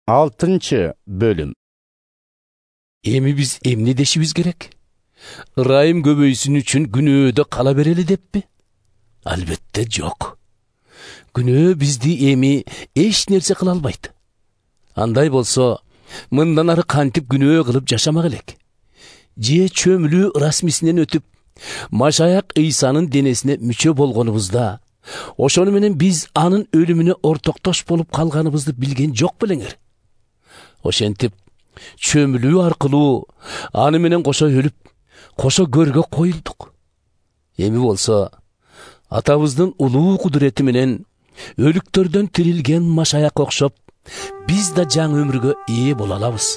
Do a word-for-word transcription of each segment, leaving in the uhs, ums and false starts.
Алтынчы бөлүм. Эми биз эмне дешибиз керек? Ырайым көбөйсүн үчүн күнөөдө кала берели деппи? Албетте жок. Күнөө бизди эми эч нерсе кыла албайт. Андай болсо, мындан ары кантип күнөө кылып жашамак элек? Же чөмүлүү расмисинен өтүп, Машаяк Ыйсанын денесине мүчө болгонубузда, ошону менен биз анын өлүмүнө ортоктош болуп калганыбызды билген жок белеңер? Ошентип, чөмүлүү аркылуу аны менен кошо өлүп, кошо көргө коюлдук. Эми болсо, атабыздын улуу кудурети менен өлүктөрдөн тирилген Машаяк окшоп, биз да жаңы өмүргө ээ боло алабыз.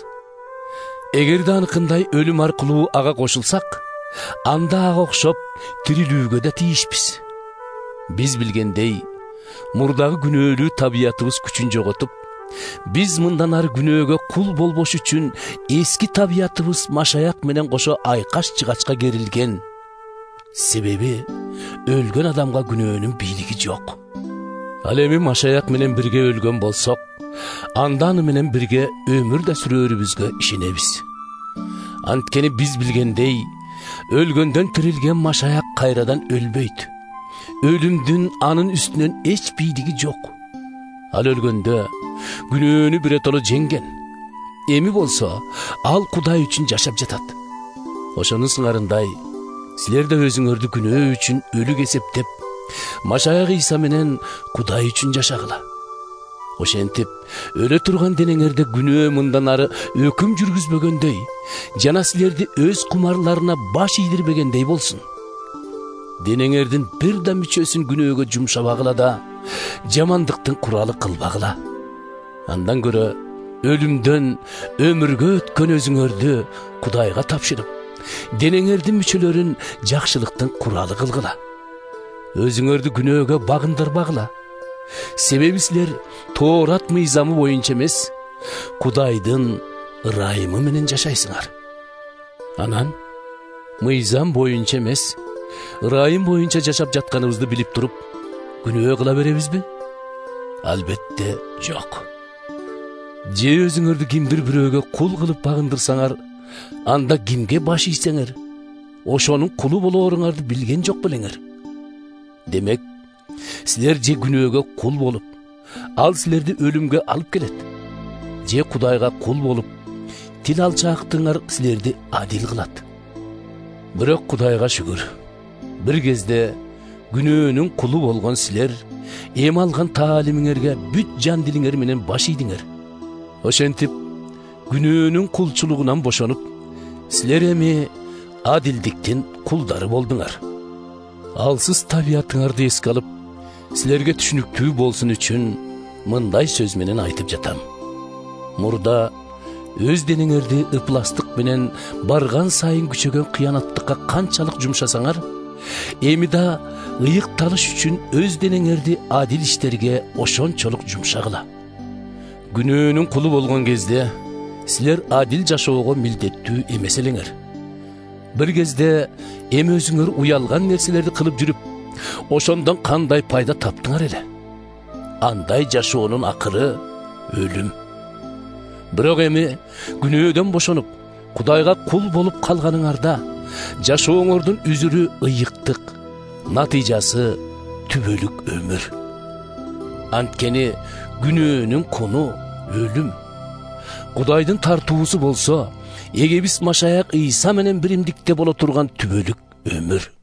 Эгерде аныкындай өлүм аркылуу ага кошулсак, анда ага окшоп тирилүүгө да тийишпиз. Биз билгендей, мурдагы күнөөлүү табиятыбыз күчүн жоготуп, биз мындан ары күнөөгө кул болбош үчүн эски табиятыбыз Машаяк менен кошо айкаш жыгачка керилген. Себеби өлгөн адамга күнөөнүн бийлиги жок. Ал эми Машаяк менен бирге өлгөн болсок, анда аны менен бирге өмүр да сүрөөрүбүзгө ишенебиз. Анткени биз билгендей, өлгөндөн тирилген Машаяк кайрадан өлбөйт. Өлүмдүн анын үстүнөн эч бийлиги жок. Ал өлгөндө күнөөнү биротоло жеңген. Эми болсо, ал Кудай үчүн жашап жатат. Ошонун сыңарындай, силер да өзүңөрдү күнөө үчүн өлүк эсептеп, Машаяк Ыйса менен Кудай үчүн жашагыла. Ошентип, өлө турган денеңерде күнөө мындан ары өкүм жүргүзбөгөндөй, жана силерди өз кумарларына баш ийдирбегендей болсун. Денеңердин бир да мүчөсүн күнөөгө жумшабагыла да, жамандыктын куралы кылбагыла. Андан көрө өлүмдөн өмүргө өткөн өзүңөрдү Кудайга тапшырып, денеңердин мүчөлөрүн жакшылыктын куралы кылгыла. Өзүңөрдү күнөөгө багындырбагыла. Себеби силер Тоорат мыйзамы боюнча эмес, Кудайдын ырайымы менен жашайсыңар. Анан мыйзам боюнча эмес, ырайым боюнча жашап жатканыбызды билип туруп, күнөө кыла беребизби? Албетте жок. Же өзүңөрдү кимдир бирөөгө кул кылып багындырсаңар, анда кимге баш ийсеңер, ошонун кулу болооруңарды билген жок белеңер? Демек, силер же күнөөгө кул болуп, ал силерди өлүмгө алып келет, же Кудайга кул болуп, тил алчаактыгыңар силерди адил кылат. Бирок Кудайга шүгүр, бир кезде күнөөнүн кулу болгон силер эми алган таалимиңерге бүт жан дилиңер менен баш ийдиңер. Ошентип, күнөөнүн кулчулугунан бошонуп, силер эми адилдиктин кулдары болдуңар. Алсыз табиятыңарды эске алып, силерге түшүнүктүү болсун үчүн мындай сөз менен айтып жатам. Мурда өз денеңерди ыпластык менен барган сайын күчөгөн кыянаттыкка канчалык жумшасаңар, эми да ыйык талыш үчүн өз денеңерди адил иштерге ошончолук жумшагыла. Күнөөнүн кулу болгон кезде силер адил жашоого милдеттүү эмес элеңер. Бир кезде эми өзүңөр уялган нерселерди кылып жүрүп, ошондон кандай пайда таптыңар эле? Андай жашоонун акыры өлүм. Бирок эми күнөөдөн бошонуп, Кудайга кул болуп калганыңарда, жашооңордун үзүрү ыйыктык, натыйжасы түбөлүк өмүр. Анткени күнөөнүн куну өлүм. Кудайдын тартуусу болсо, эгебиз Машаяк Ыйса менен биримдикте боло турган түбөлүк өмүр.